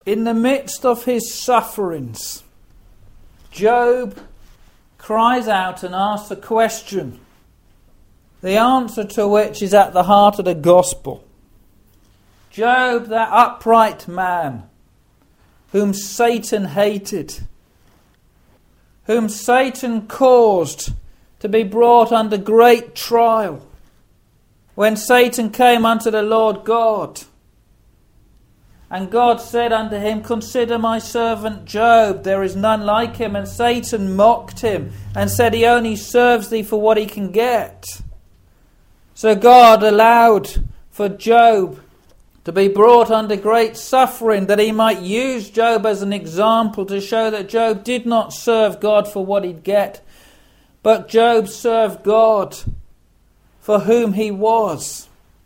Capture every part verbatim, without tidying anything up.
In the midst of his sufferings, Job cries out and asks a question, the answer to which is at the heart of the gospel. Job, that upright man, whom Satan hated, whom Satan caused to be brought under great trial, when Satan came unto the Lord God, and God said unto him, "Consider my servant Job, there is none like him." And Satan mocked him and said he only serves thee for what he can get. So God allowed for Job to be brought under great suffering, that he might use Job as an example to show that Job did not serve God for what he'd get, but Job served God for whom he was.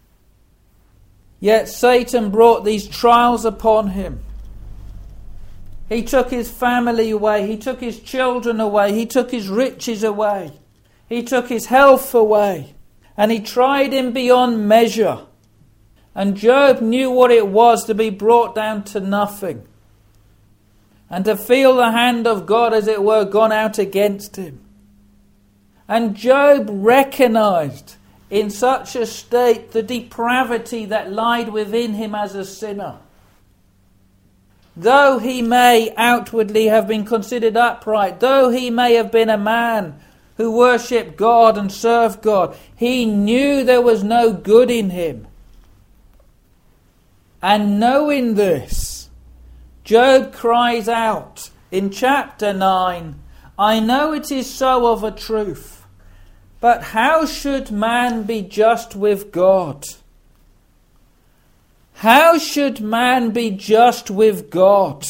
Yet Satan brought these trials upon him. He took his family away. He took his children away. He took his riches away. He took his health away. And he tried him beyond measure. And Job knew what it was to be brought down to nothing, and to feel the hand of God, as it were, gone out against him. And Job recognized in such a state the depravity that lied within him as a sinner. Though he may outwardly have been considered upright, though he may have been a man who worshipped God and served God, he knew there was no good in him. And knowing this, Job cries out in chapter nine, "I know it is so of a truth, but how should man be just with God? How should man be just with God?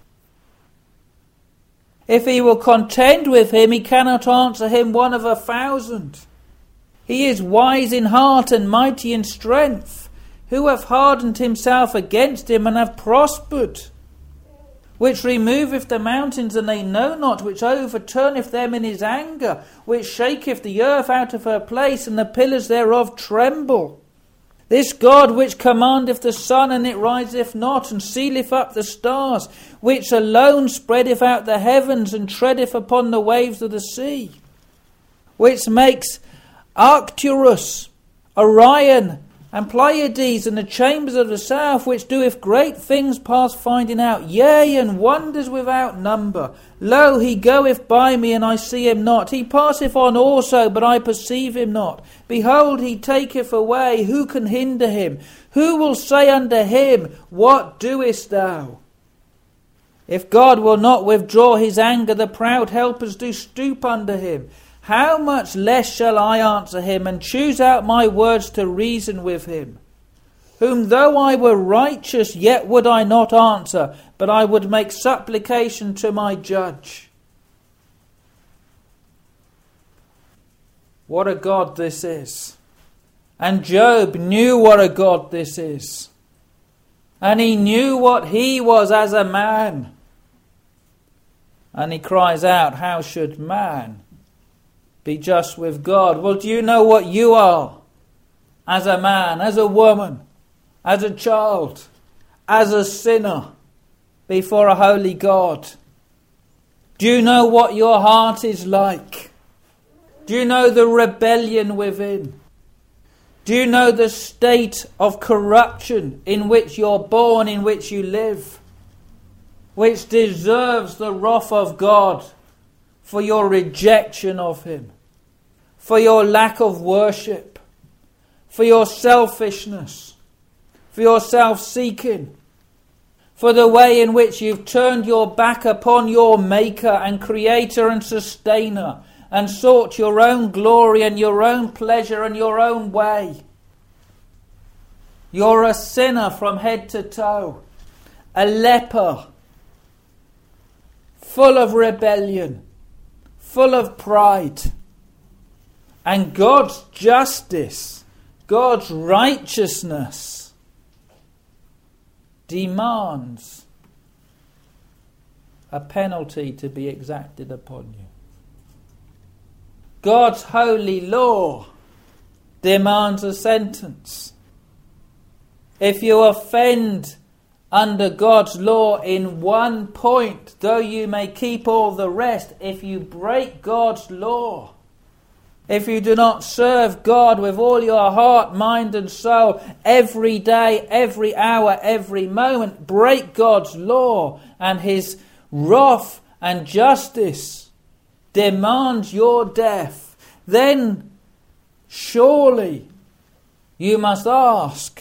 If he will contend with him, he cannot answer him one of a thousand. He is wise in heart and mighty in strength. Who hath hardened himself against him and have prospered? Which removeth the mountains, and they know not, which overturneth them in his anger, which shaketh the earth out of her place, and the pillars thereof tremble. This God which commandeth the sun, and it riseth not, and sealeth up the stars, which alone spreadeth out the heavens, and treadeth upon the waves of the sea, which makes Arcturus, Orion, and Pleiades, and the chambers of the south, which doeth great things past finding out, yea, and wonders without number. Lo, he goeth by me, and I see him not. He passeth on also, but I perceive him not. Behold, he taketh away. Who can hinder him? Who will say unto him, What doest thou? If God will not withdraw his anger, the proud helpers do stoop under him. How much less shall I answer him, and choose out my words to reason with him? Whom though I were righteous, yet would I not answer, but I would make supplication to my judge. What a God this is. And Job knew what a God this is. And he knew what he was as a man. And he cries out, how should man be just with God? Well, do you know what you are as a man, as a woman, as a child, as a sinner before a holy God? Do you know what your heart is like? Do you know the rebellion within? Do you know the state of corruption in which you're born, in which you live, which deserves the wrath of God for your rejection of him, for your lack of worship, for your selfishness, for your self-seeking, for the way in which you've turned your back upon your Maker and Creator and Sustainer, and sought your own glory and your own pleasure and your own way? You're a sinner from head to toe, a leper, full of rebellion, full of pride. And God's justice, God's righteousness demands a penalty to be exacted upon you. God's holy law demands a sentence. If you offend under God's law in one point, though you may keep all the rest. If you break God's law, if you do not serve God with all your heart, mind and soul, every day, every hour, every moment, break God's law, and his wrath and justice demands your death, then surely you must ask,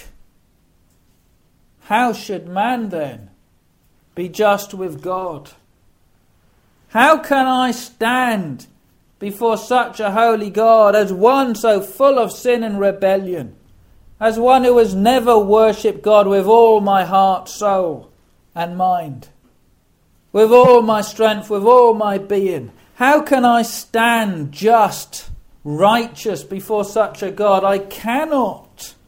how should man then be just with God? How can I stand before such a holy God as one so full of sin and rebellion, as one who has never worshipped God with all my heart, soul and mind, with all my strength, with all my being? How can I stand just, righteous before such a God? I cannot.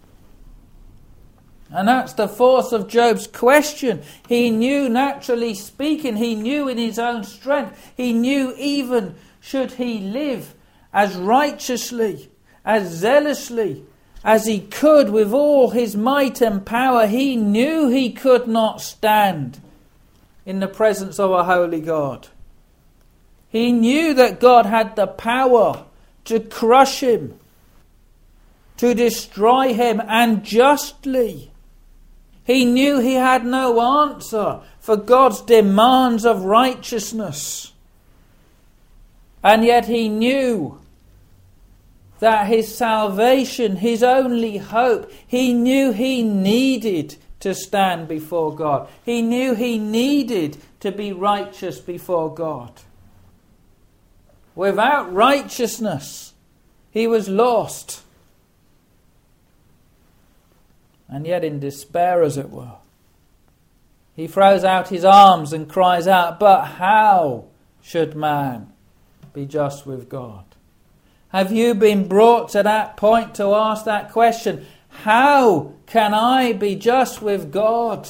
And that's the force of Job's question. He knew, naturally speaking, he knew in his own strength, he knew even should he live as righteously, as zealously as he could with all his might and power, he knew he could not stand in the presence of a holy God. He knew that God had the power to crush him, to destroy him, and justly. He knew he had no answer for God's demands of righteousness. And yet he knew that his salvation, his only hope, he knew he needed to stand before God. He knew he needed to be righteous before God. Without righteousness, he was lost. And yet in despair, as it were, he throws out his arms and cries out, but how should man be just with God? Have you been brought to that point to ask that question? How can I be just with God?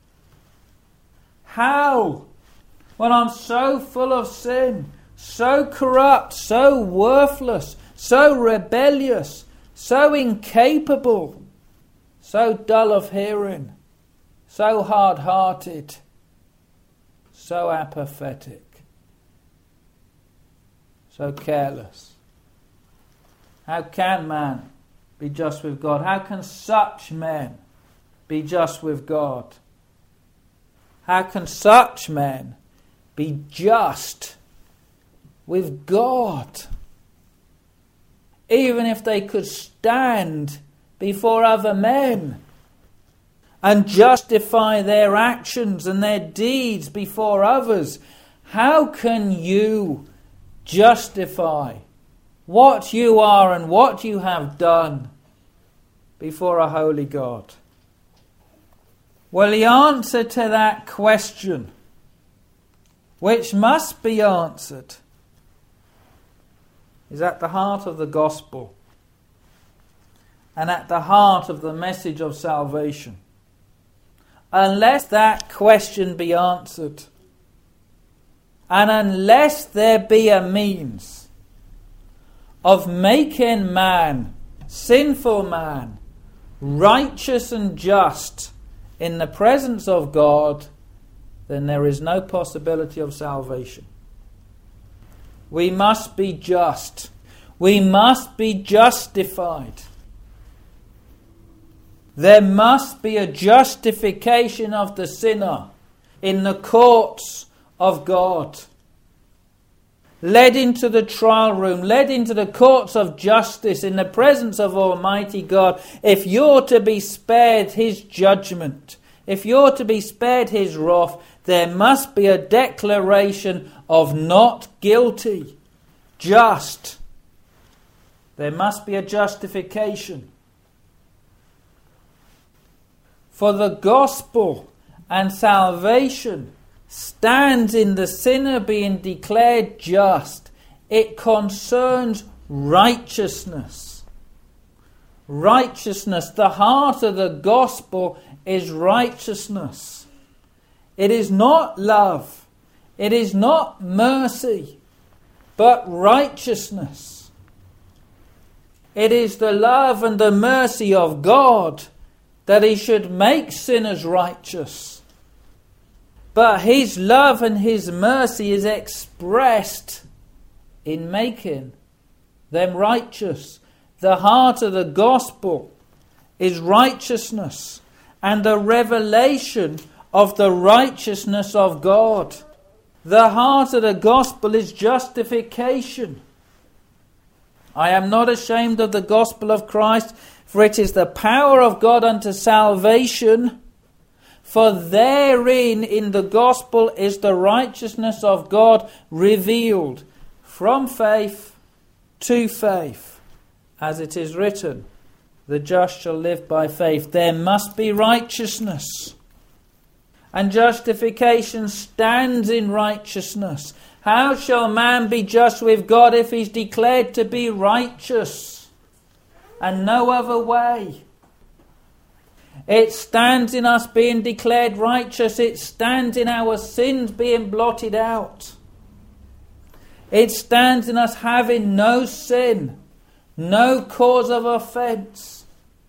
How? When I'm so full of sin, so corrupt, so worthless, so rebellious, so incapable, so dull of hearing, so hard-hearted, so apathetic, so careless. How can man be just with God? How can such men be just with God? How can such men be just with God? Even if they could stand before other men and justify their actions and their deeds before others, how can you justify what you are and what you have done before a holy God? Well, the answer to that question, which must be answered, is at the heart of the gospel and at the heart of the message of salvation. Unless that question be answered, and unless there be a means of making man, sinful man, righteous and just in the presence of God, then there is no possibility of salvation. We must be just. We must be justified. There must be a justification of the sinner in the courts of God. Led into the trial room, led into the courts of justice in the presence of Almighty God. If you're to be spared his judgment, if you're to be spared his wrath, there must be a declaration of not guilty, just. There must be a justification. For the gospel and salvation stands in the sinner being declared just. It concerns righteousness. Righteousness. The heart of the gospel is righteousness. It is not love. It is not mercy, but righteousness. It is the love and the mercy of God that he should make sinners righteous, But his love and his mercy is expressed in making them righteous. The heart of the gospel is righteousness and the revelation of the righteousness of God. The heart of the gospel is justification. I am not ashamed of the gospel of Christ, for it is the power of God unto salvation. For therein, in the gospel, is the righteousness of God revealed from faith to faith. As it is written, the just shall live by faith. There must be righteousness. And justification stands in righteousness. How shall man be just with God if he's declared to be righteous? And no other way. It stands in us being declared righteous. It stands in our sins being blotted out. It stands in us having no sin, no cause of offence,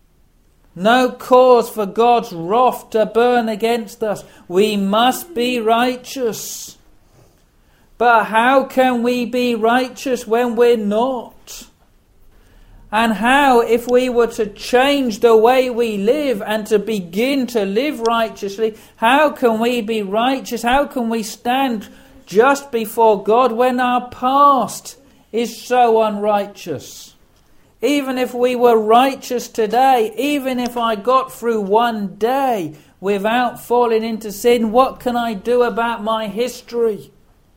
no cause for God's wrath to burn against us. We must be righteous. But how can we be righteous when we're not? And how, if we were to change the way we live and to begin to live righteously, how can we be righteous? How can we stand just before God when our past is so unrighteous? Even if we were righteous today, even if I got through one day without falling into sin, what can I do about my history?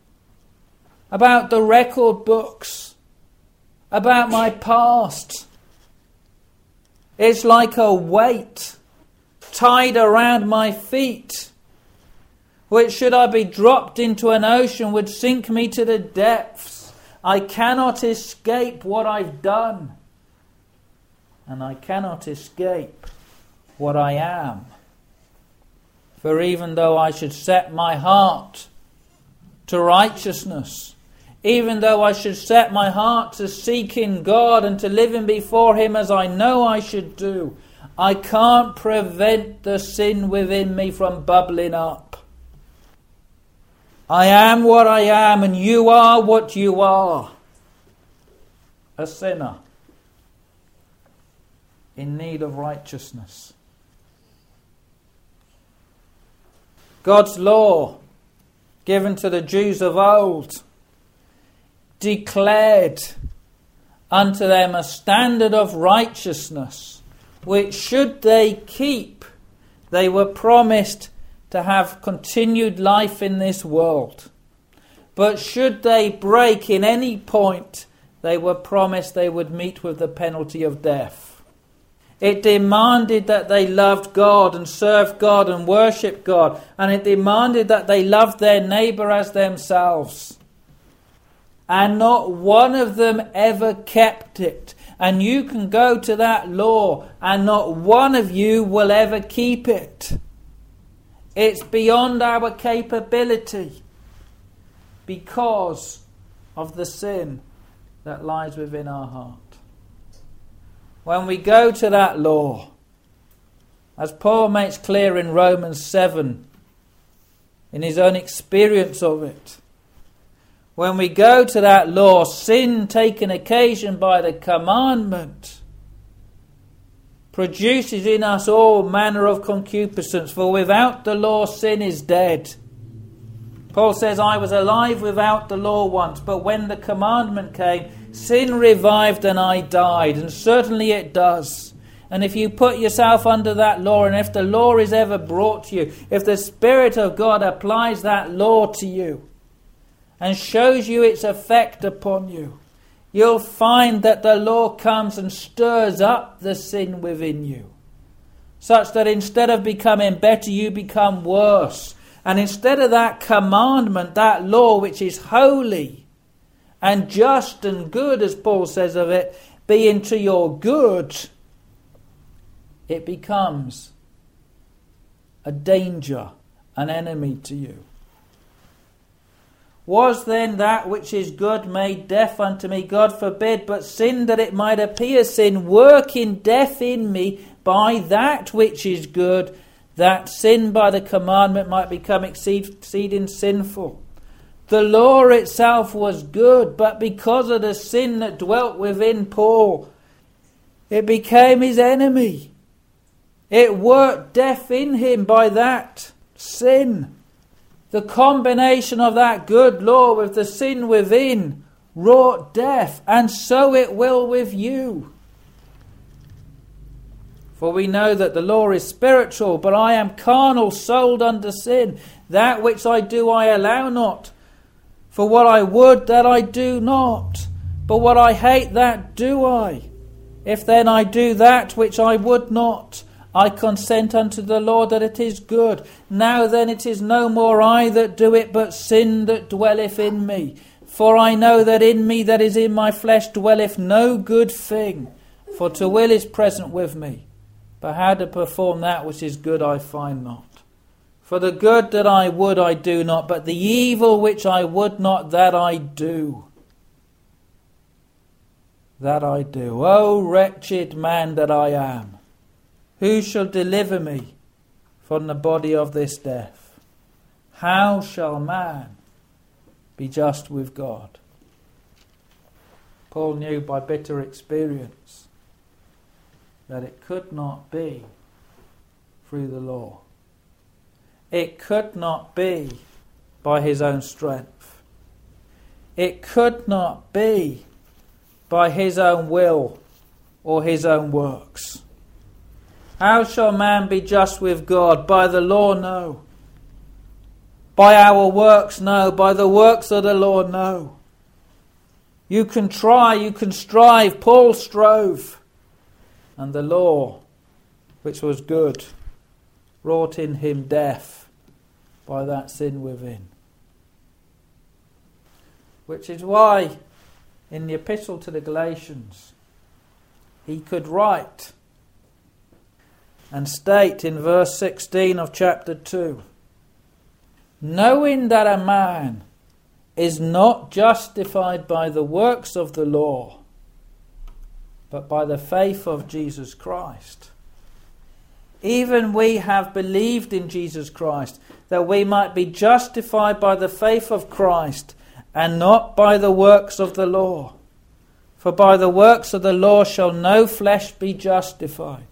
About the record books? About my past? It's like a weight tied around my feet, which, should I be dropped into an ocean, would sink me to the depths. I cannot escape what I've done. And I cannot escape what I am. For even though I should set my heart to righteousness, even though I should set my heart to seeking God and to living before Him as I know I should do, I can't prevent the sin within me from bubbling up. I am what I am, and you are what you are. A sinner in need of righteousness. God's law, given to the Jews of old, declared unto them a standard of righteousness, which should they keep, they were promised to have continued life in this world. But should they break in any point, they were promised they would meet with the penalty of death. It demanded that they loved God and served God and worshipped God. And it demanded that they loved their neighbour as themselves. And not one of them ever kept it. And you can go to that law and not one of you will ever keep it. It's beyond our capability because of the sin that lies within our heart. When we go to that law, as Paul makes clear in Romans seven, in his own experience of it, when we go to that law, sin taken occasion by the commandment produces in us all manner of concupiscence, for without the law sin is dead. Paul says, I was alive without the law once, but when the commandment came, sin revived and I died. And certainly it does. And if you put yourself under that law, and if the law is ever brought to you, if the Spirit of God applies that law to you and shows you its effect upon you, you'll find that the law comes and stirs up the sin within you, such that instead of becoming better, you become worse. And instead of that commandment, that law which is holy and just and good, as Paul says of it, being to your good, it becomes a danger, an enemy to you. Was then that which is good made deaf unto me? God forbid, but sin that it might appear sin, working death in me by that which is good, that sin by the commandment might become exceeding sinful. The law itself was good, but because of the sin that dwelt within Paul, it became his enemy. It worked death in him by that sin. The combination of that good law with the sin within wrought death, and so it will with you. For we know that the law is spiritual, but I am carnal, sold under sin. That which I do I allow not. For what I would, that I do not. But what I hate, that do I. If then I do that which I would not, I consent unto the law that it is good. Now then it is no more I that do it, but sin that dwelleth in me. For I know that in me that is in my flesh dwelleth no good thing. For to will is present with me, but how to perform that which is good I find not. For the good that I would I do not, but the evil which I would not, that I do. That I do. O wretched man that I am, who shall deliver me from the body of this death? How shall man be just with God? Paul knew by bitter experience that it could not be through the law. It could not be by his own strength. It could not be by his own will or his own works. How shall man be just with God? By the law, no. By our works, no. By the works of the law, no. You can try, you can strive. Paul strove. And the law, which was good, wrought in him death by that sin within. Which is why in the epistle to the Galatians he could write and state in verse sixteen of chapter two, knowing that a man is not justified by the works of the law, but by the faith of Jesus Christ. Even we have believed in Jesus Christ, that we might be justified by the faith of Christ, and not by the works of the law. For by the works of the law shall no flesh be justified.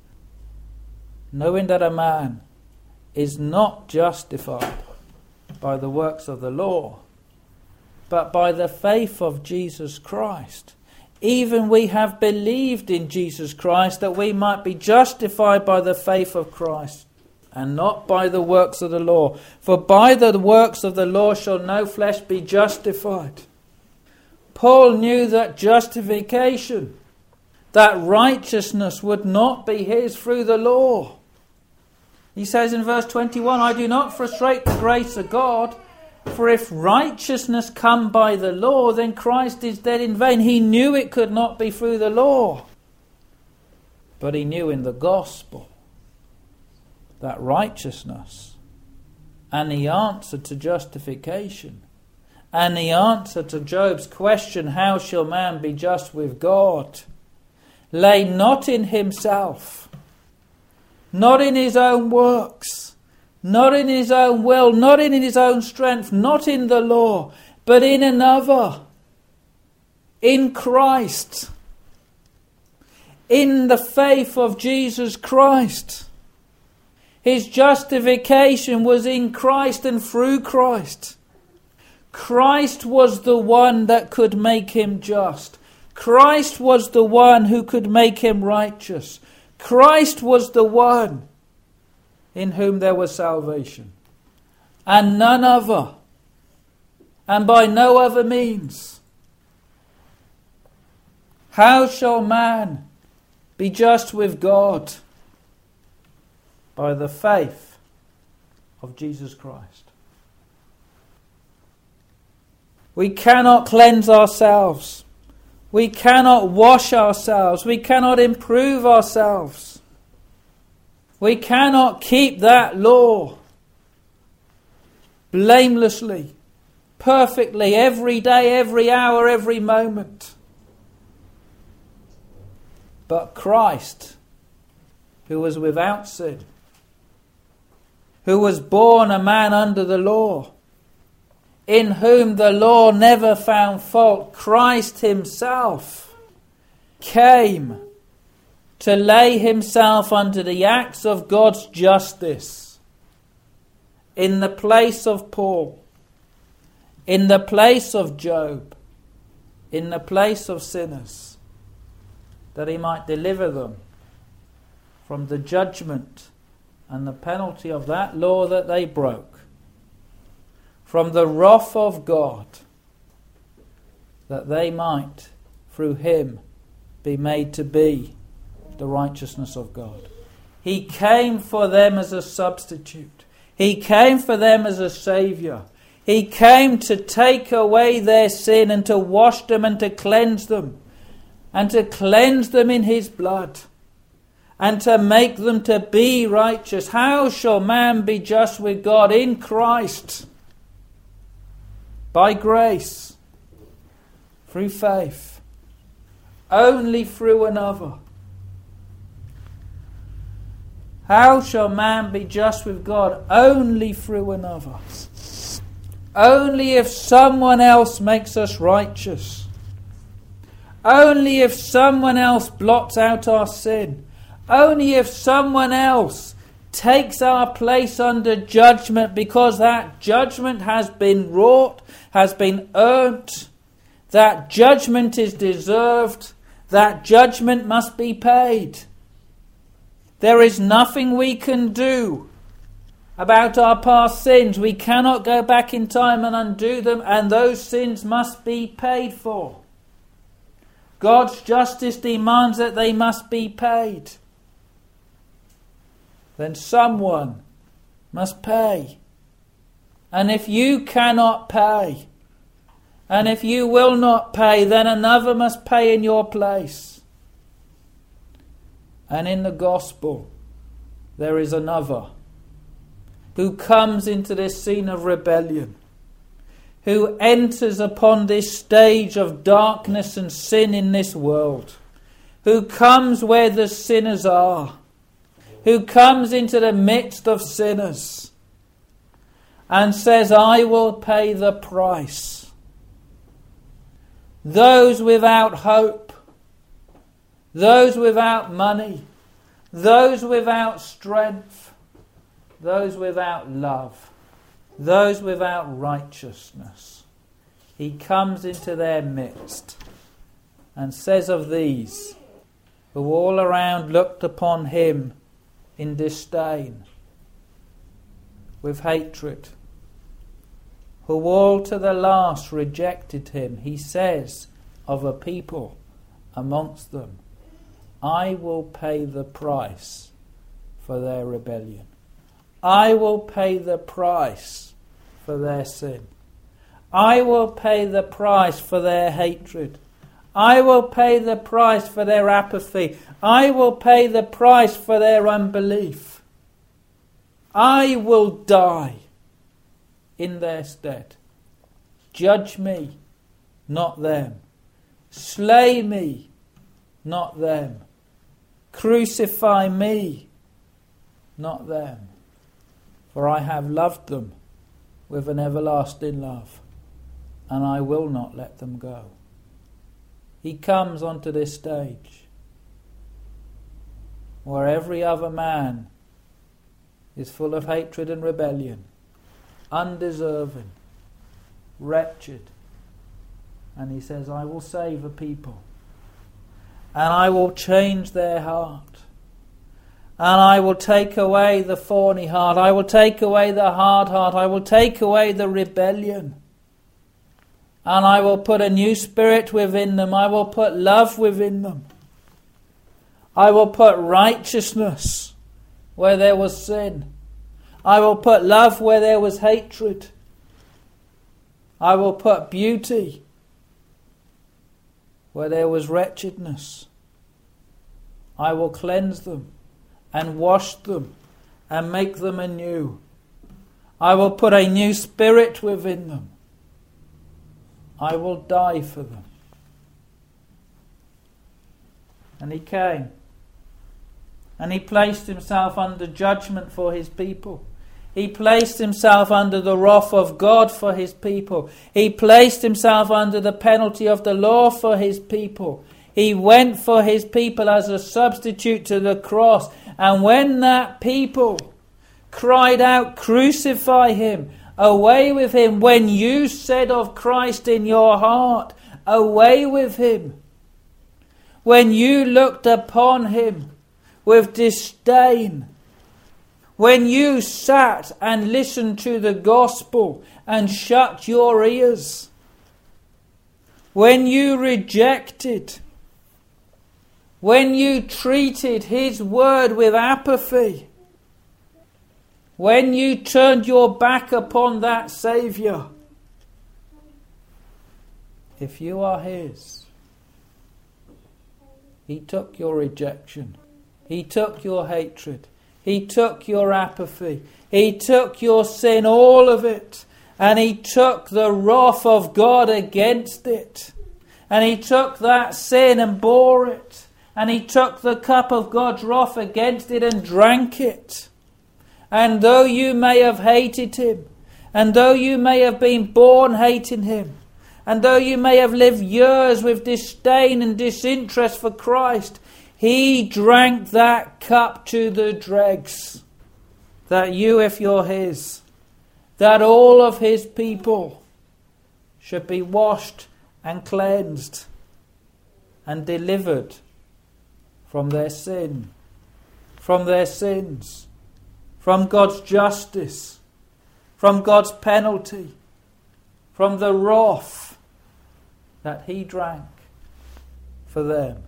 Knowing that a man is not justified by the works of the law, but by the faith of Jesus Christ. Even we have believed in Jesus Christ, that we might be justified by the faith of Christ, and not by the works of the law. For by the works of the law shall no flesh be justified. Paul knew that justification, that righteousness would not be his through the law. He says in verse twenty-one, I do not frustrate the grace of God, for if righteousness come by the law, then Christ is dead in vain. He knew it could not be through the law. But he knew in the gospel that righteousness and the answer to justification and the answer to Job's question, how shall man be just with God, lay not in himself, not in his own works, not in his own will, not in his own strength, not in the law, but in another, in Christ, in the faith of Jesus Christ. His justification was in Christ and through Christ. Christ was the one that could make him just. Christ was the one who could make him righteous. Christ was the one in whom there was salvation, and none other, and by no other means. How shall man be just with God? By the faith of Jesus Christ. We cannot cleanse ourselves. We cannot wash ourselves. We cannot improve ourselves. We cannot keep that law blamelessly, perfectly, every day, every hour, every moment. But Christ, who was without sin, who was born a man under the law, in whom the law never found fault, Christ himself came to lay himself under the axe of God's justice in the place of Paul, in the place of Job, in the place of sinners, that he might deliver them from the judgment and the penalty of that law that they broke, from the wrath of God, that they might, through him, be made to be the righteousness of God. He came for them as a substitute. He came for them as a saviour. He came to take away their sin and to wash them and to cleanse them, and to cleanse them in his blood, and to make them to be righteous. How shall man be just with God? In Christ, by grace, through faith, only through another. How shall man be just with God? Only through another. Only if someone else makes us righteous. Only if someone else blots out our sin. Only if someone else takes our place under judgment, because that judgment has been wrought, has been earned, that judgment is deserved, that judgment must be paid. There is nothing we can do about our past sins. We cannot go back in time and undo them, and those sins must be paid for. God's justice demands that they must be paid. Then someone must pay. And if you cannot pay, and if you will not pay, then another must pay in your place. And in the gospel, there is another who comes into this scene of rebellion, who enters upon this stage of darkness and sin in this world, who comes where the sinners are, who comes into the midst of sinners and says, I will pay the price. Those without hope, those without money, those without strength, those without love, those without righteousness, he comes into their midst and says of these, who all around looked upon him in disdain, with hatred, who all to the last rejected him, he says of a people amongst them, I will pay the price for their rebellion. I will pay the price for their sin. I will pay the price for their hatred. I will pay the price for their apathy. I will pay the price for their unbelief. I will die in their stead. Judge me, not them. Slay me, not them. Crucify me, not them. For I have loved them with an everlasting love, and I will not let them go. He comes onto this stage where every other man is full of hatred and rebellion, undeserving, wretched. And he says, I will save a people, and I will change their heart, and I will take away the thorny heart, I will take away the hard heart, I will take away the rebellion, and I will put a new spirit within them, I will put love within them, I will put righteousness where there was sin, I will put love where there was hatred, I will put beauty where there was wretchedness. I will cleanse them and wash them and make them anew. I will put a new spirit within them. I will die for them. And he came, and he placed himself under judgment for his people. He placed himself under the wrath of God for his people. He placed himself under the penalty of the law for his people. He went for his people as a substitute to the cross. And when that people cried out, "Crucify him, away with him," when you said of Christ in your heart, "Away with him," when you looked upon him with disdain, when you sat and listened to the gospel and shut your ears, when you rejected, when you treated his word with apathy, when you turned your back upon that Saviour, if you are his, he took your rejection, he took your hatred, he took your apathy, he took your sin, all of it, and he took the wrath of God against it, and he took that sin and bore it, and he took the cup of God's wrath against it and drank it. And though you may have hated him, and though you may have been born hating him, and though you may have lived years with disdain and disinterest for Christ, he drank that cup to the dregs. That you, if you're his, that all of his people should be washed and cleansed and delivered from their sin, from their sins, from God's justice, from God's penalty, from the wrath that he drank for them.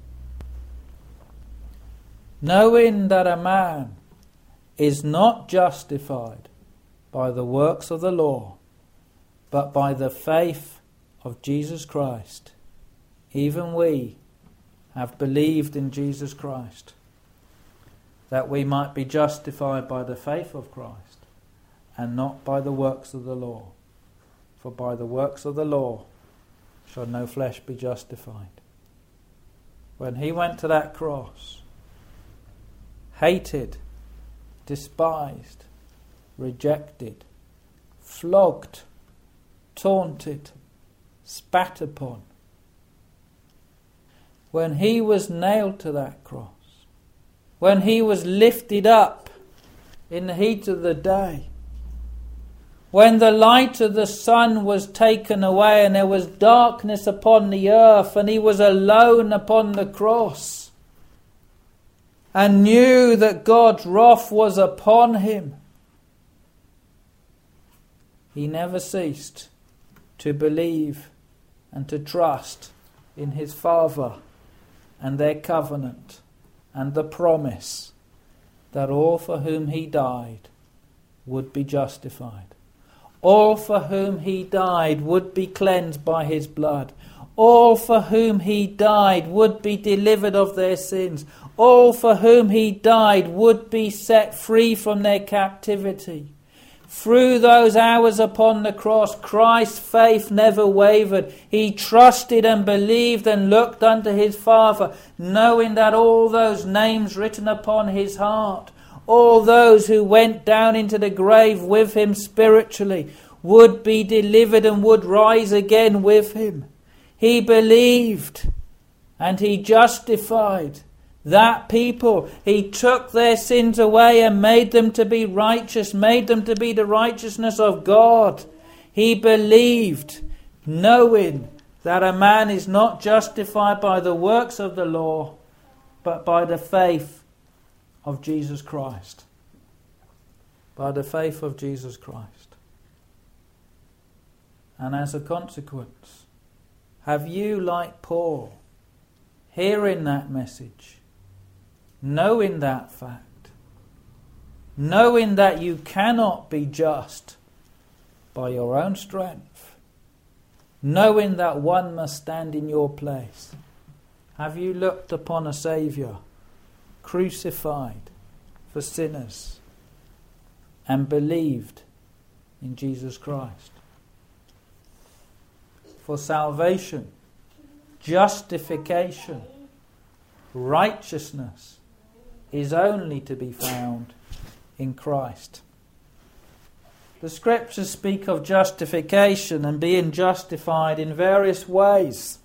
Knowing that a man is not justified by the works of the law, but by the faith of Jesus Christ, even we have believed in Jesus Christ, that we might be justified by the faith of Christ, and not by the works of the law. For by the works of the law shall no flesh be justified. When he went to that cross, hated, despised, rejected, flogged, taunted, spat upon, when he was nailed to that cross, when he was lifted up in the heat of the day, when the light of the sun was taken away and there was darkness upon the earth and he was alone upon the cross and knew that God's wrath was upon him, he never ceased to believe and to trust in his Father and their covenant and the promise that all for whom he died would be justified. All for whom he died would be cleansed by his blood. All for whom he died would be delivered of their sins. All for whom he died would be set free from their captivity. Through those hours upon the cross, Christ's faith never wavered. He trusted and believed and looked unto his Father, knowing that all those names written upon his heart, all those who went down into the grave with him spiritually, would be delivered and would rise again with him. He believed and he justified that people. He took their sins away and made them to be righteous, made them to be the righteousness of God. He believed, knowing that a man is not justified by the works of the law, but by the faith of Jesus Christ. By the faith of Jesus Christ. And as a consequence, have you, like Paul, hearing that message, knowing that fact, knowing that you cannot be just by your own strength, knowing that one must stand in your place, have you looked upon a Saviour crucified for sinners and believed in Jesus Christ? For salvation, justification, righteousness is only to be found in Christ. The scriptures speak of justification and being justified in various ways.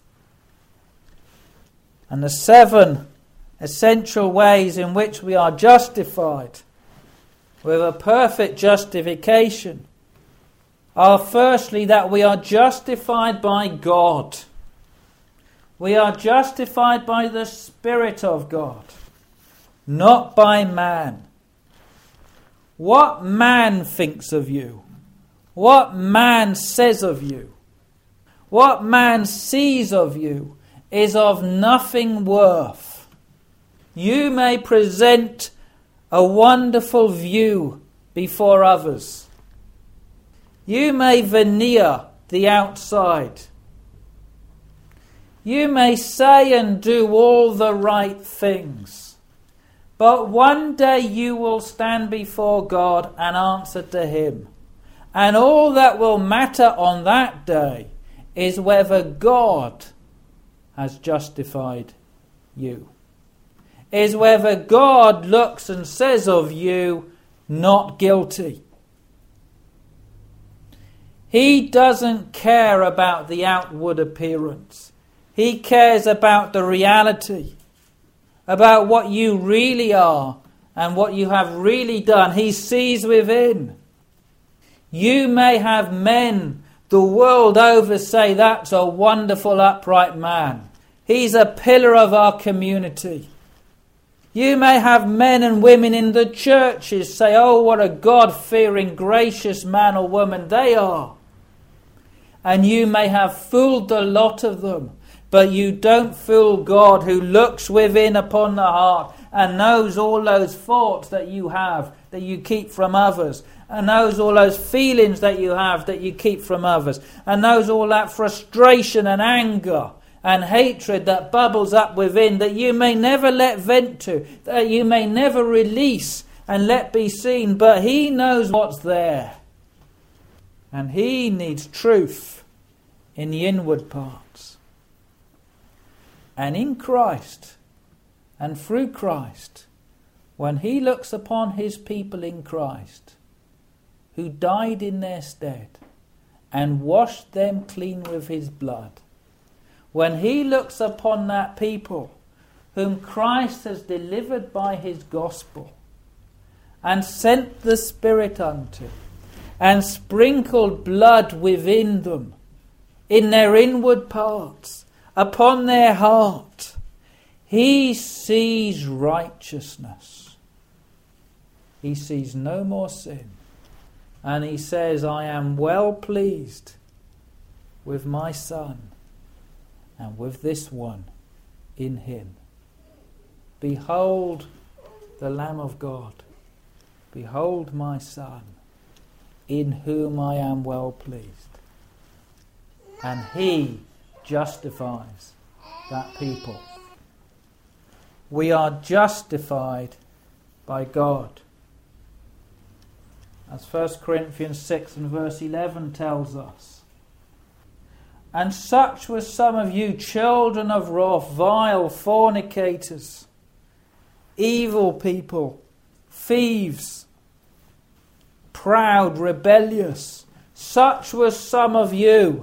And the seven essential ways in which we are justified with a perfect justification are firstly that we are justified by God. We are justified by the Spirit of God, not by man. What man thinks of you, what man says of you, what man sees of you is of nothing worth. You may present a wonderful view before others. You may veneer the outside. You may say and do all the right things. But one day you will stand before God and answer to Him. And all that will matter on that day is whether God has justified you. Is whether God looks and says of you, not guilty. He doesn't care about the outward appearance. He cares about the reality, about what you really are and what you have really done. He sees within. You may have men the world over say, that's a wonderful upright man. He's a pillar of our community. You may have men and women in the churches say, oh, what a God-fearing, gracious man or woman they are. And you may have fooled the lot of them. But you don't fool God, who looks within upon the heart and knows all those thoughts that you have, that you keep from others, and knows all those feelings that you have that you keep from others, and knows all that frustration and anger and hatred that bubbles up within, that you may never let vent to, that you may never release and let be seen. But He knows what's there. And He needs truth in the inward parts. And in Christ, and through Christ, when He looks upon His people in Christ, who died in their stead, and washed them clean with His blood, when He looks upon that people whom Christ has delivered by His gospel, and sent the Spirit unto, and sprinkled blood within them, in their inward parts, upon their heart, He sees righteousness. He sees no more sin. And He says, I am well pleased with my Son and with this one in Him. Behold the Lamb of God. Behold my Son, in whom I am well pleased. And He justifies that people. We are justified by God. As First Corinthians six and verse eleven tells us. And such were some of you, children of wrath, vile, fornicators, evil people, thieves, proud, rebellious. Such were some of you.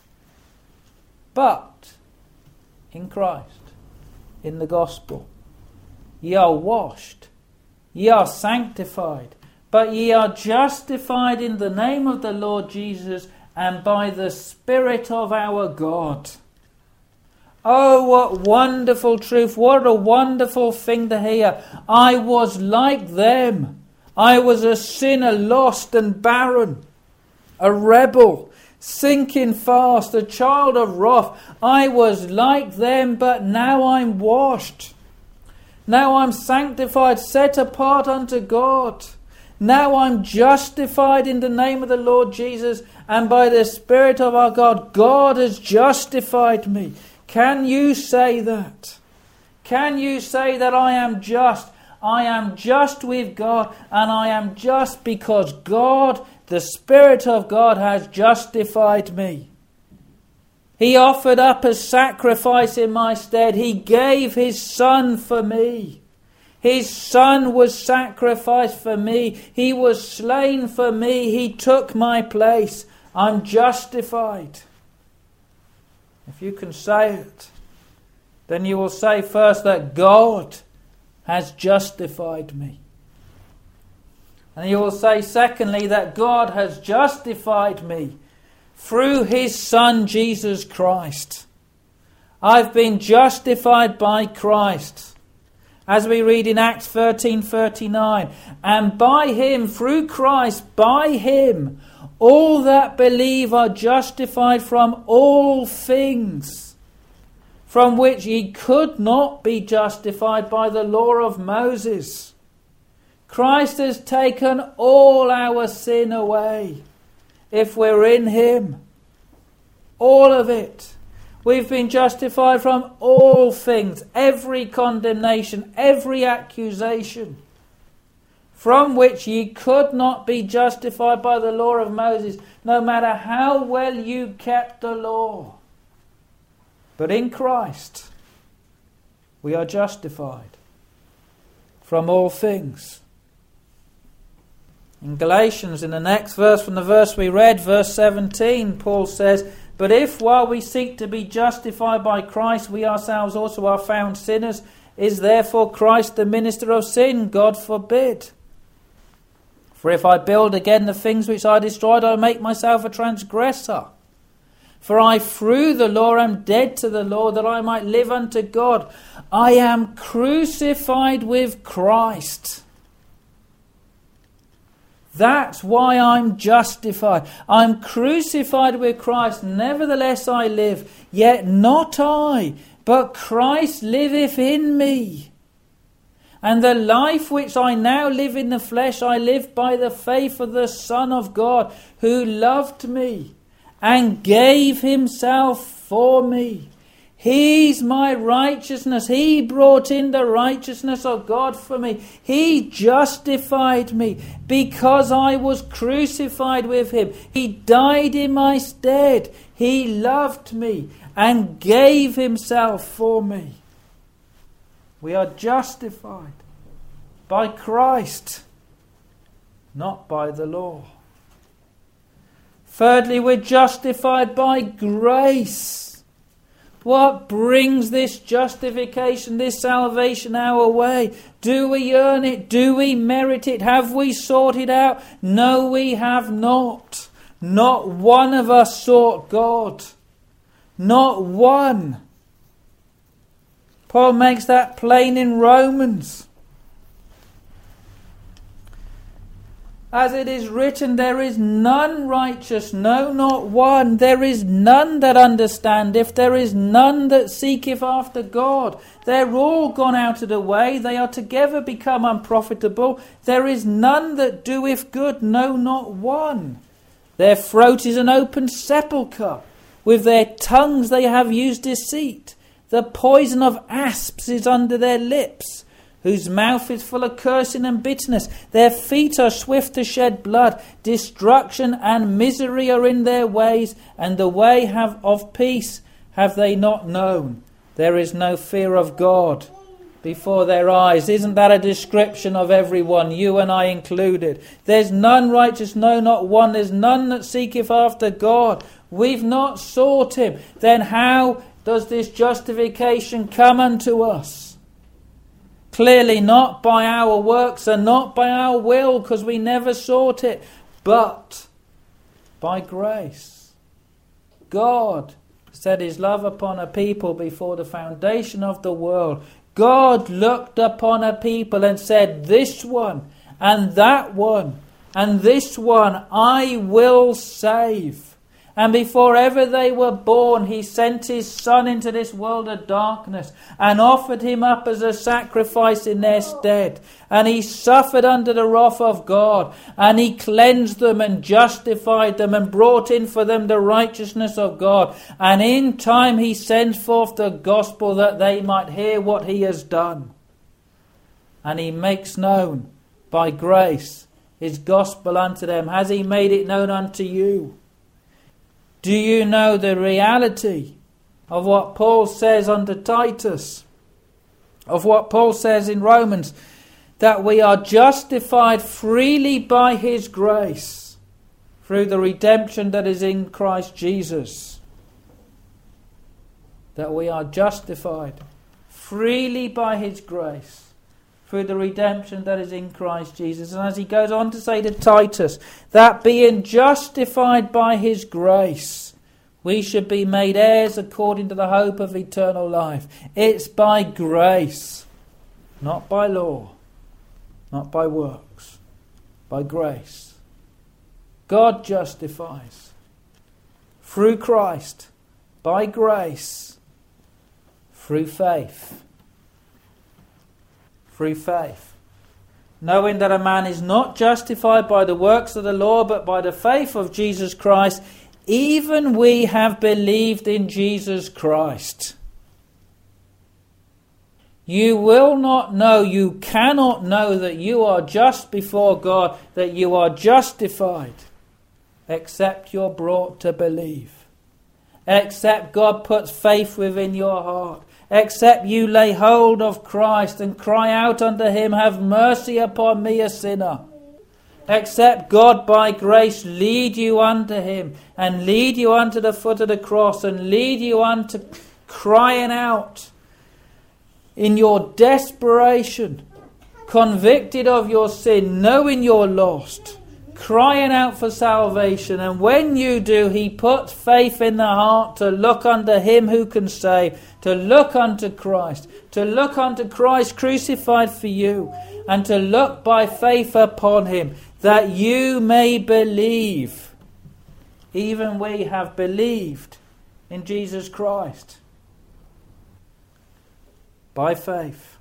But in Christ, in the gospel, ye are washed, ye are sanctified, but ye are justified in the name of the Lord Jesus and by the Spirit of our God. Oh, what wonderful truth, what a wonderful thing to hear. I was like them. I was a sinner, lost and barren, a rebel, sinking fast, a child of wrath. I was like them, but now I'm washed. Now I'm sanctified, set apart unto God. Now I'm justified in the name of the Lord Jesus, and by the Spirit of our God, God has justified me. Can you say that? Can you say that I am just? I am just with God, and I am just because God, the Spirit of God, has justified me. He offered up a sacrifice in my stead. He gave His Son for me. His Son was sacrificed for me. He was slain for me. He took my place. I'm justified. If you can say it, then you will say first that God has justified me. And you will say secondly that God has justified me through His Son Jesus Christ. I've been justified by Christ. As we read in Acts thirteen thirty-nine, and by Him, through Christ, by Him, all that believe are justified from all things, from which ye could not be justified by the law of Moses. Christ has taken all our sin away, if we're in Him. All of it. We've been justified from all things, every condemnation, every accusation, from which ye could not be justified by the law of Moses, no matter how well you kept the law. But in Christ, we are justified from all things. In Galatians, in the next verse from the verse we read, verse seventeen, Paul says, but if while we seek to be justified by Christ, we ourselves also are found sinners, is therefore Christ the minister of sin? God forbid. For if I build again the things which I destroyed, I make myself a transgressor. For I through the law am dead to the law, that I might live unto God. I am crucified with Christ. That's why I'm justified. I'm crucified with Christ. Nevertheless I live. Yet not I, but Christ liveth in me. And the life which I now live in the flesh, I live by the faith of the Son of God, who loved me and gave Himself for me. He's my righteousness. He brought in the righteousness of God for me. He justified me because I was crucified with Him. He died in my stead. He loved me and gave Himself for me. We are justified by Christ, not by the law. Thirdly, we're justified by grace. What brings this justification, this salvation our way? Do we earn it? Do we merit it? Have we sought it out? No, we have not. Not one of us sought God. Not one. Paul makes that plain in Romans. As it is written, there is none righteous, no, not one. There is none that understandeth, there is none that seeketh after God. They're all gone out of the way, they are together become unprofitable. There is none that doeth good, no, not one. Their throat is an open sepulchre. With their tongues they have used deceit. The poison of asps is under their lips, whose mouth is full of cursing and bitterness. Their feet are swift to shed blood. Destruction and misery are in their ways, and the way have of peace have they not known. There is no fear of God before their eyes. Isn't that a description of everyone, you and I included? There's none righteous, no, not one. There's none that seeketh after God. We've not sought Him. Then how does this justification come unto us? Clearly not by our works and not by our will, because we never sought it, but by grace. God set His love upon a people before the foundation of the world. God looked upon a people and said, this one and that one and this one I will save. And before ever they were born, He sent His Son into this world of darkness and offered Him up as a sacrifice in their stead. And He suffered under the wrath of God, and He cleansed them and justified them and brought in for them the righteousness of God. And in time He sends forth the gospel that they might hear what He has done. And He makes known by grace His gospel unto them. Has He made it known unto you? Do you know the reality of what Paul says unto Titus? of what Paul says in Romans, that we are justified freely by his grace through the redemption that is in Christ Jesus. That we are justified freely by his grace through the redemption that is in Christ Jesus. And as he goes on to say to Titus, that being justified by his grace, we should be made heirs according to the hope of eternal life. It's by grace, not by law, not by works, by grace. God justifies through Christ, by grace, through faith. Through faith. Knowing that a man is not justified by the works of the law, but by the faith of Jesus Christ, even we have believed in Jesus Christ. You will not know, you cannot know that you are just before God, that you are justified, except you're brought to believe. Except God puts faith within your heart. Except you lay hold of Christ and cry out unto him, have mercy upon me, a sinner. Except God by grace lead you unto him and lead you unto the foot of the cross and lead you unto crying out in your desperation, convicted of your sin, knowing you're lost, crying out for salvation. And when you do, he puts faith in the heart to look unto him who can save, to look unto Christ, to look unto Christ crucified for you, and to look by faith upon him, that you may believe. Even we have believed in Jesus Christ by faith.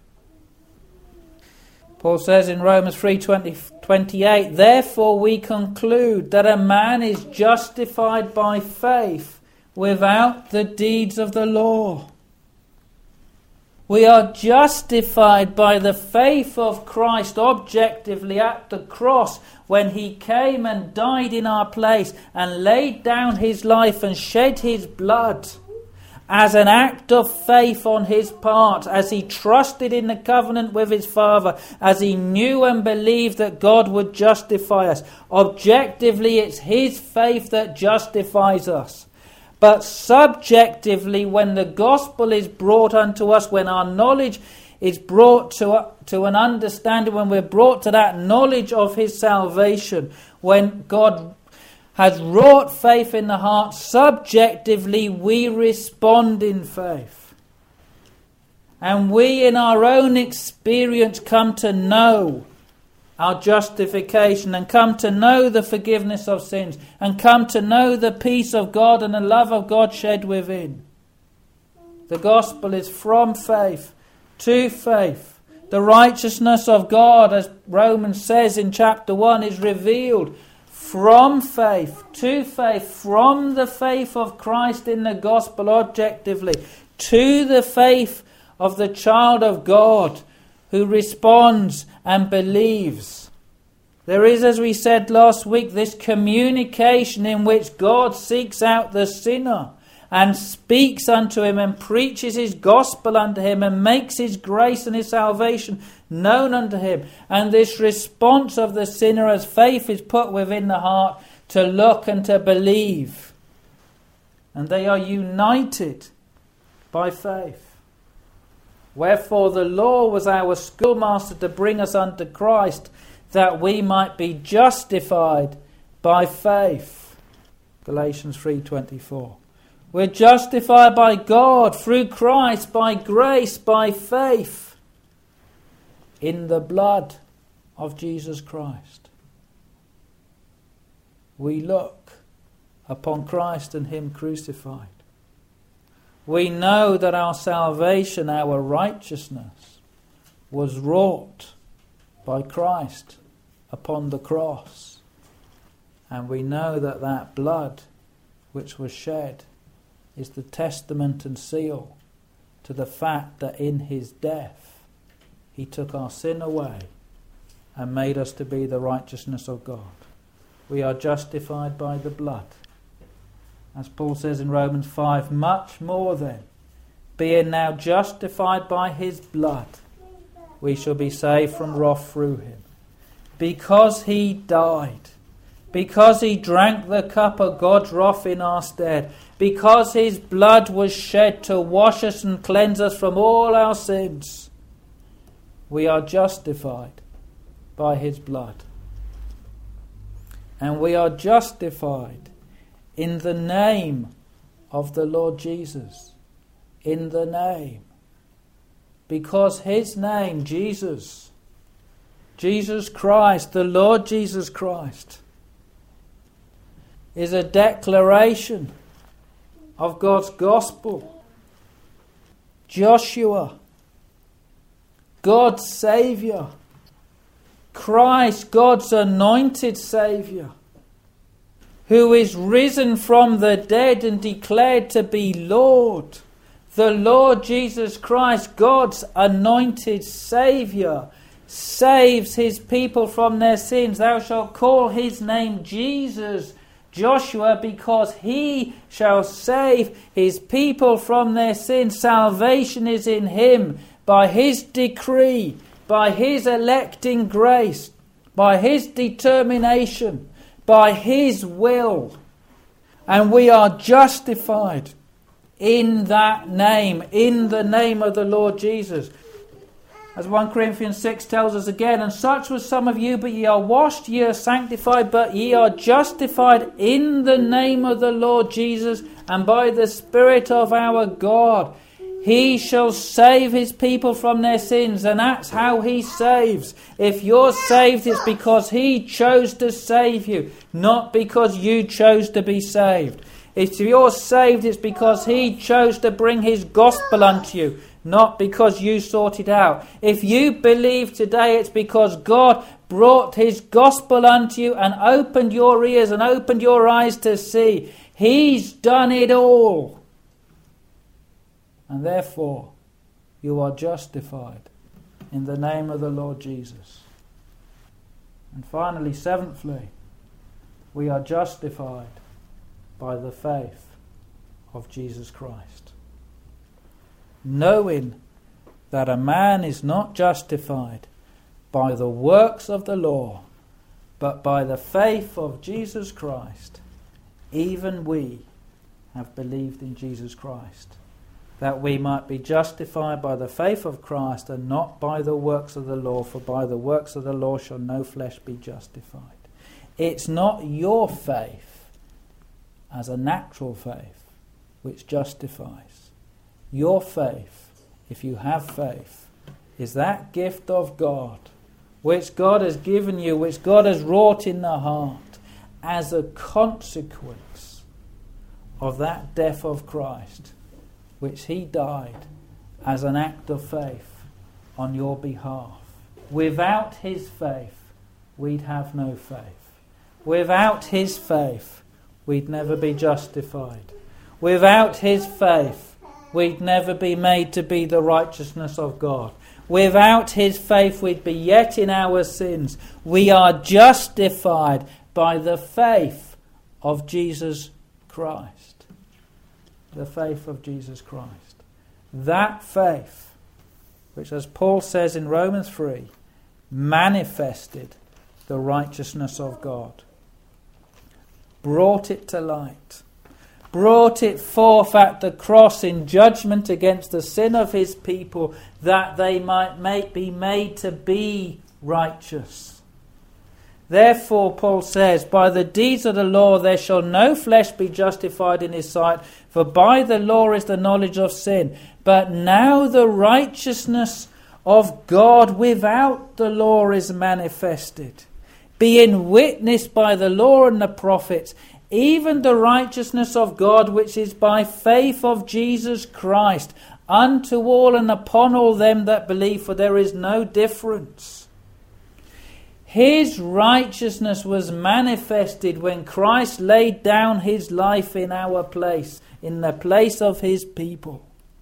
Paul says in Romans three twenty-eight, therefore we conclude that a man is justified by faith without the deeds of the law. We are justified by the faith of Christ objectively at the cross, when he came and died in our place and laid down his life and shed his blood as an act of faith on his part, as he trusted in the covenant with his Father, as he knew and believed that God would justify us. Objectively, it's his faith that justifies us. But subjectively, when the gospel is brought unto us, when our knowledge is brought to, to an understanding, when we're brought to that knowledge of his salvation, when God has wrought faith in the heart, subjectively we respond in faith. And we in our own experience come to know our justification and come to know the forgiveness of sins and come to know the peace of God and the love of God shed within. The gospel is from faith to faith. The righteousness of God, as Romans says in chapter one, is revealed from faith to faith, from the faith of Christ in the gospel objectively, to the faith of the child of God who responds and believes. There is, as we said last week, this communication in which God seeks out the sinner and speaks unto him and preaches his gospel unto him and makes his grace and his salvation known unto him. And this response of the sinner as faith is put within the heart to look and to believe. And they are united by faith. Wherefore the law was our schoolmaster to bring us unto Christ, that we might be justified by faith. Galatians three twenty-four. We're justified by God through Christ, by grace, by faith, in the blood of Jesus Christ. We look upon Christ and him crucified. We know that our salvation, our righteousness, was wrought by Christ upon the cross. And we know that that blood which was shed is the testament and seal to the fact that in his death he took our sin away and made us to be the righteousness of God. We are justified by the blood. As Paul says in Romans five, much more then, being now justified by his blood, we shall be saved from wrath through him. Because he died, because he drank the cup of God's wrath in our stead, because his blood was shed to wash us and cleanse us from all our sins, we are justified by his blood. And we are justified in the name of the Lord Jesus. In the name. Because his name, Jesus, Jesus Christ, the Lord Jesus Christ, is a declaration of God's gospel. Joshua, God's Saviour. Christ, God's anointed Saviour, who is risen from the dead and declared to be Lord. The Lord Jesus Christ, God's anointed Saviour, saves his people from their sins. Thou shalt call his name Jesus, Joshua, because he shall save his people from their sins. Salvation is in him by his decree, by his electing grace, by his determination, by his will. And we are justified in that name, in the name of the Lord Jesus. As First Corinthians six tells us again, and such was some of you, but ye are washed, ye are sanctified, but ye are justified in the name of the Lord Jesus and by the Spirit of our God. He shall save his people from their sins, and that's how he saves. If you're saved, it's because he chose to save you, not because you chose to be saved. If you're saved, it's because he chose to bring his gospel unto you, not because you sought it out. If you believe today, it's because God brought his gospel unto you and opened your ears and opened your eyes to see. He's done it all. And therefore, you are justified in the name of the Lord Jesus. And finally, seventhly, we are justified by the faith of Jesus Christ. Knowing that a man is not justified by the works of the law, but by the faith of Jesus Christ, even we have believed in Jesus Christ, that we might be justified by the faith of Christ and not by the works of the law, for by the works of the law shall no flesh be justified. It's not your faith as a natural faith which justifies. Your faith, if you have faith, is that gift of God which God has given you, which God has wrought in the heart as a consequence of that death of Christ, which he died as an act of faith on your behalf. Without his faith, we'd have no faith. Without his faith, we'd never be justified. Without his faith, we'd never be made to be the righteousness of God. Without his faith, we'd be yet in our sins. We are justified by the faith of Jesus Christ. The faith of Jesus Christ. That faith, which, as Paul says in Romans three, manifested the righteousness of God. Brought it to light. Brought it forth at the cross in judgment against the sin of his people, that they might make, be made to be righteous. Therefore, Paul says, by the deeds of the law there shall no flesh be justified in his sight, for by the law is the knowledge of sin. But now the righteousness of God without the law is manifested, being witnessed by the law and the prophets, even the righteousness of God which is by faith of Jesus Christ, unto all and upon all them that believe, for there is no difference. His righteousness was manifested when Christ laid down his life in our place, in the place of his people.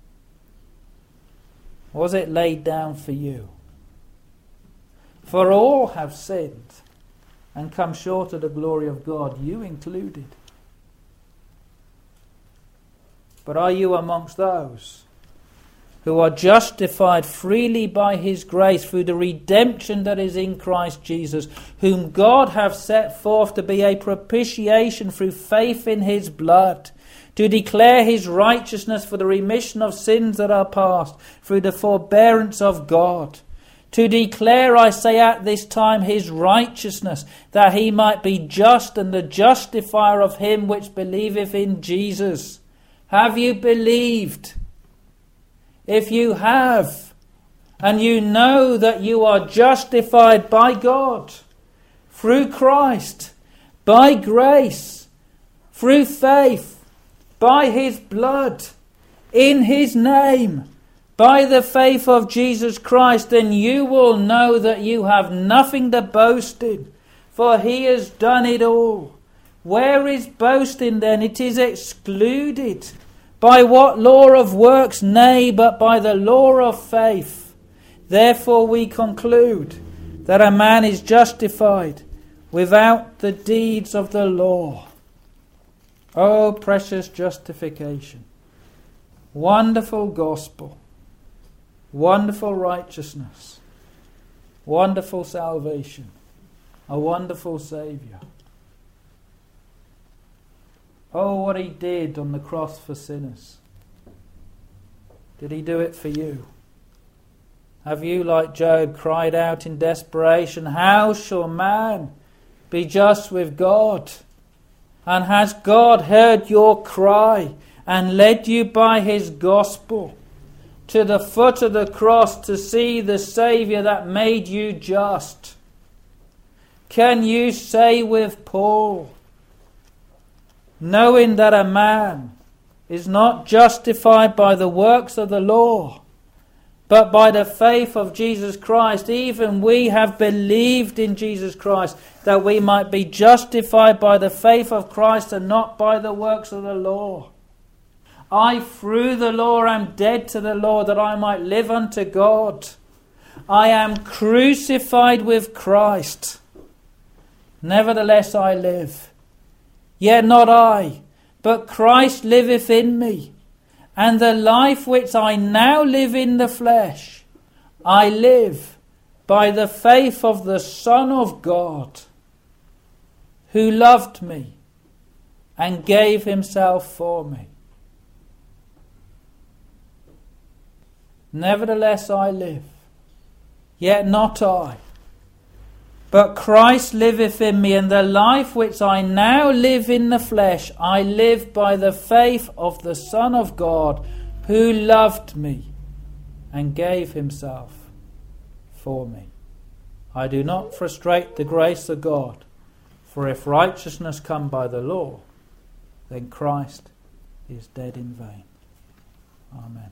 Was it laid down for you? For all have sinned and come short of the glory of God, you included. But are you amongst those who are justified freely by his grace through the redemption that is in Christ Jesus, whom God hath set forth to be a propitiation through faith in his blood, to declare his righteousness for the remission of sins that are past, through the forbearance of God. To declare, I say at this time, his righteousness, that he might be just and the justifier of him which believeth in Jesus. Have you believed? If you have, and you know that you are justified by God, through Christ, by grace, through faith, by his blood, in his name, by the faith of Jesus Christ, then you will know that you have nothing to boast in, for he has done it all. Where is boasting then? It is excluded. By what law of works? Nay, but by the law of faith. Therefore we conclude that a man is justified without the deeds of the law. Oh, precious justification. Wonderful gospel. Wonderful righteousness. Wonderful salvation. A wonderful Saviour. Oh, what he did on the cross for sinners. Did he do it for you? Have you, like Job, cried out in desperation, how shall man be just with God? And has God heard your cry and led you by his gospel to the foot of the cross to see the Saviour that made you just? Can you say with Paul, knowing that a man is not justified by the works of the law, but by the faith of Jesus Christ, even we have believed in Jesus Christ, that we might be justified by the faith of Christ and not by the works of the law. I through the law am dead to the law, that I might live unto God. I am crucified with Christ. Nevertheless I live. Yet not I, but Christ liveth in me. And the life which I now live in the flesh, I live by the faith of the Son of God, who loved me and gave himself for me. Nevertheless I live, yet not I, but Christ liveth in me, and the life which I now live in the flesh, I live by the faith of the Son of God, who loved me and gave himself for me. I do not frustrate the grace of God, for if righteousness come by the law, then Christ is dead in vain. Amen.